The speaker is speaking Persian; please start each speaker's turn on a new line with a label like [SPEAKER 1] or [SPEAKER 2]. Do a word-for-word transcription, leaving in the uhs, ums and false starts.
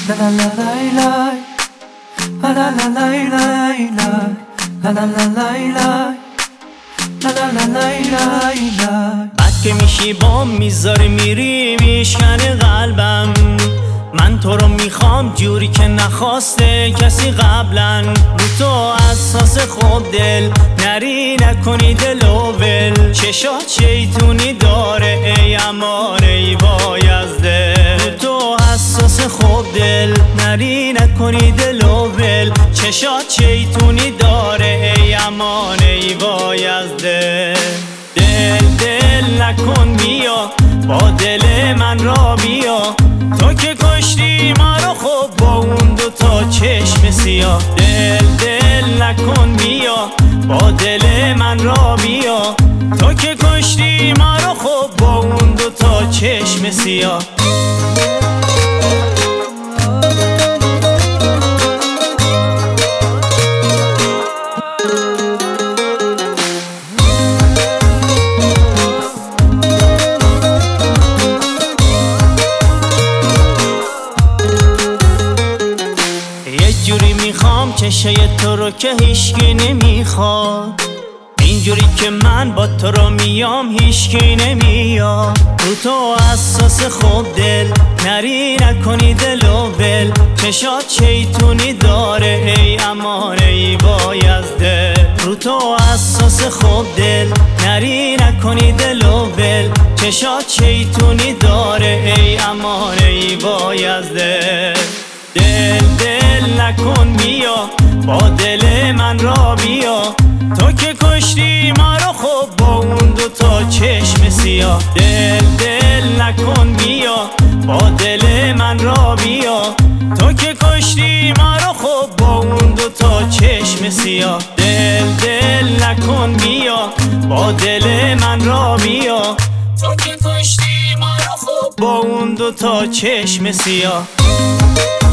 [SPEAKER 1] La la la la la la la la la la la la la la La la la la la la
[SPEAKER 2] بعد که میشی بام میذاری میری میشکنه قلبم. من تو رو میخوام جوری که نخواسته کسی قبلا. رو تو اساس خوب دل نری نکنی دل و ول. چشات شیطونی داره ای امان ای بایزده. رو تو اساس خوب دل نری نکنی دل و ول. چشات شیطونی داره ای امان ای بایزده. دل دل نکن بیا با دل من را بیا. تو که کشتی ما رو خب با اون دو تا چشم سیاه. دل دل نکن بیا با دل من را بیا. تو که کشتی ما رو خب با اون دو تا چشم سیاه. جوری میخوام چشه تو رو که هیچکی نمیخواد. اینجوری که من با تو رو میام هیچکی نمیاد. رو تو اساس خوب دل نری نکنی دل و ول. چشات شیطونی داره ای امان ای بایزده. رو تو اساس خوب دل نری نکنی دل و ول. چشات شیطونی داره ای امان ای بایزده. دل دل نکن بیا با دل من را بیا. تو که کشتی ما رو خب با اون دو تا چشم سیاه. دل دل نکن بیا با دل من را بیا. تو که کشتی ما رو خب با اون دو تا چشم سیاه. دل دل نکن بیا با دل من را بیا. تو که کشتی ما رو خب با اون دو تا چشم سیاه.